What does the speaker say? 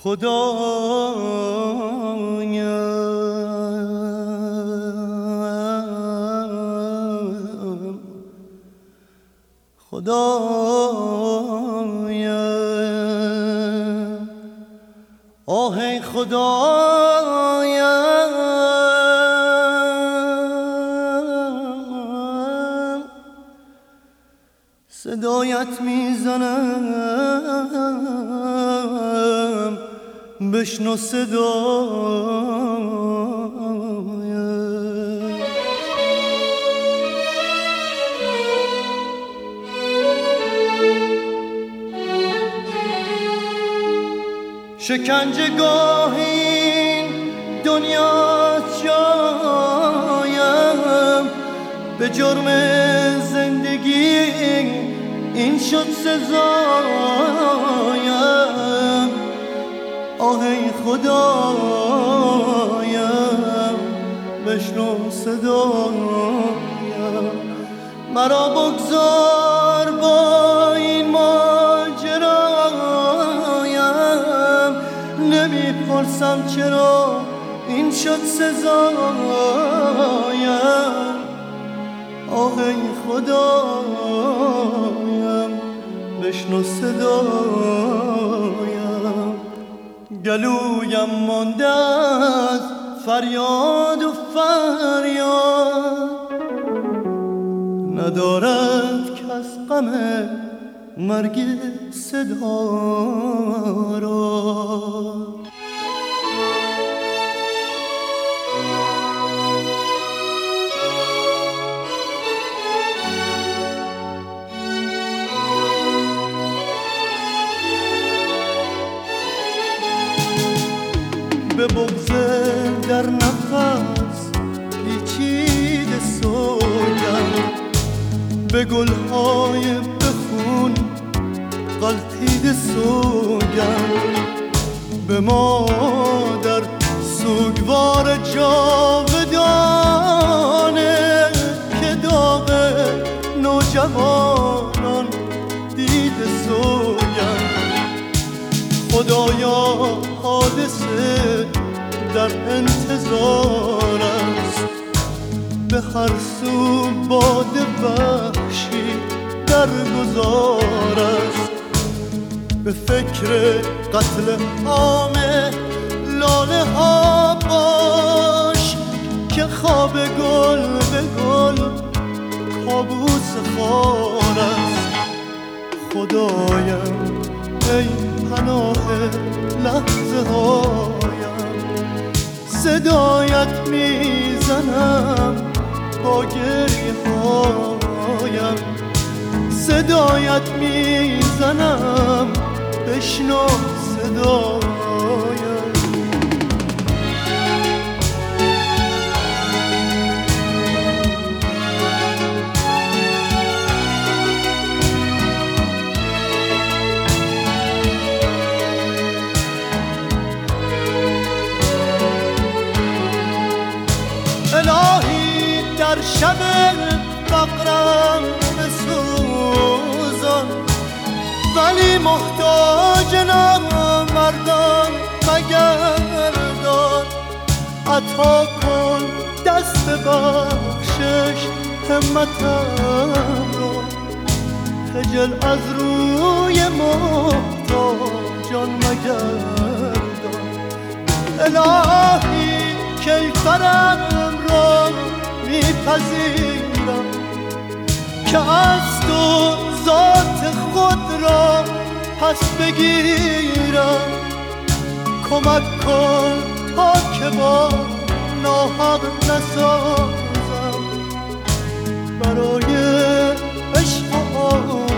خدایا خدایا آه ای خدایا صدایت میزنم بشنو صدایا شکنجه گاه این دنیا جایم به جرم زندگی این شد سزایم آه ای خدایم بشنو صدایم مرا بگذار با این ماجرایم نمیپرسم چرا این شد سزایم آه ای خدایم بشنو صدایم گلویم مانده از فریاد و فریاد ندارد کس غم مرگ صدا را به بغض در نفس پیچیده سوگند به گلهای به خون غلطیده سوگند به مادر سوگوار جاودانه که داغ نوجوانان دیده سوگند خدایا حادثه در انتظار است به هر سو باد وحشی در گذار است به فکر قتل عام لاله ها باش که خواب گل به گل کابوس خار است خدایم ای پناه لحظه هایم صدایت میزنم با گریه هایم صدایت میزنم بشنو صدایم الهی در شب فقرم بسوزان ولی محتاج نامردان مگردان عطا کن دست بخشش همتم رو خجل از روی محتاجان مگردان الهی کیفرم را میپذیرم که از تو ذات خود را پس بگیرم کمک کن تا که با ناحق نسازم برای عشق و